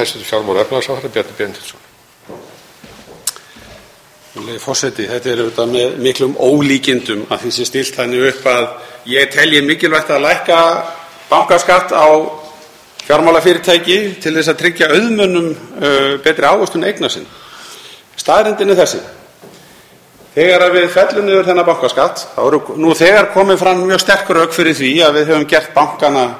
Hæstv. fjármála- og efnahagsráðherra Bjarni Benediktsson. Forseti, þetta er auðvitað með miklum ólíkindum að því sé stillt þannig upp að ég telji mikilvægt að lækka bankaskatt á fjármálafyrirtæki til þess að tryggja auðmönnum betri ávöxtun eigna sinna. Staðreyndin er þessi: þegar við fellum niður þennan bankaskatt þá eru nú þegar komið fram mjög sterk rök fyrir því að við höfum gert bankana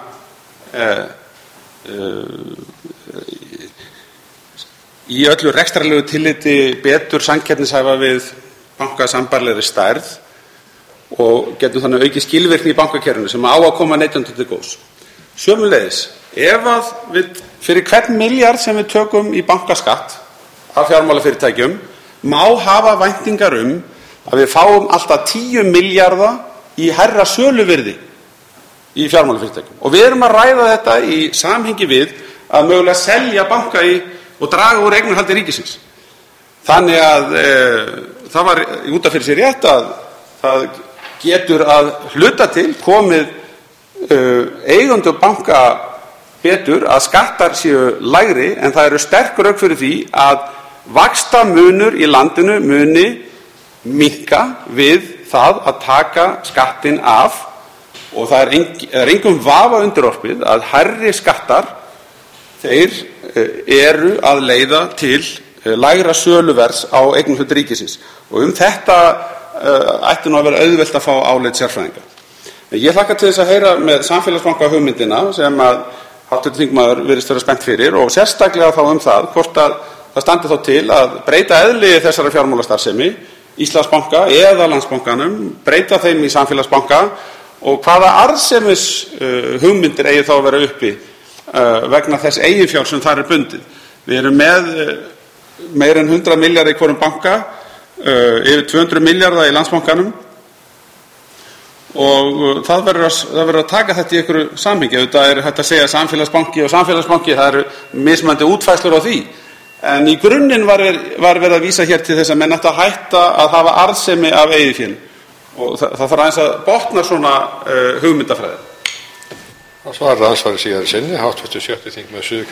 í öllu rekstrarlegu tilliti betur samkeppnishæfa við banka sambærilegri stærð og getum þannig aukið skilvirkni í bankakerfinu sem á að koma neytendum til góðs. Sömuleiðis, ef að við fyrir hvern milljarð sem við tökum í bankaskatt af fjármálafyrirtækjum má hafa væntingar að við fáum alltaf 10 milljarða í hærra söluvirði í fjármálafyrirtækjum. Og við erum að ræða þetta í samhengi við að mögulega selja banka og draga úr eignarhaldi ríkisins. Þannig að það var út af fyrir sér rétt að það getur að hluta til komið eigendum banka betur að skattar séu lægri, en það eru sterk rök fyrir því að vaxtamunur í landinu muni minnka við það að taka skattinn af, og það er engum vafa undirorpið að hærri skattar þeir eru að leiða til lægra söluverðs á eignarhlut ríkisins, og þetta ætti nú að vera auðvelt að fá álit sérfræðinga. Ég hlakka til þess að heyra með samfélagsbanka hugmyndina sem að hv. þingmaður virðist vera spennt fyrir, og sérstaklega þá það hvort að það standi þá til að breyta eðli þessara fjármálastarfsemi, Íslandsbanka eða Landsbankanum, breyta þeim í samfélagsbanka, og hvaða arðsemis hugmyndir eigi þá að vera uppi vegna þess eiginfjár sem þar er bundið. Við erum með meira en 100 milljarða í hvorum banka, yfir 200 milljarða í Landsbankanum, og það verður að taka þetta í einhverju samhengi. Auðvitað er hægt að segja samfélagsbanki og samfélagsbanki, það eru mismunandi útfærslur á því, en í grunninn var verið að vísa hér til þess að menn ættu að hætta að hafa arðsemi af eiginfjárnum, og það þarf aðeins að botna svona hugmyndafræði. Það svarar andsvari síðar sinni, hv. 6. þingmaður Suðurkjördæmis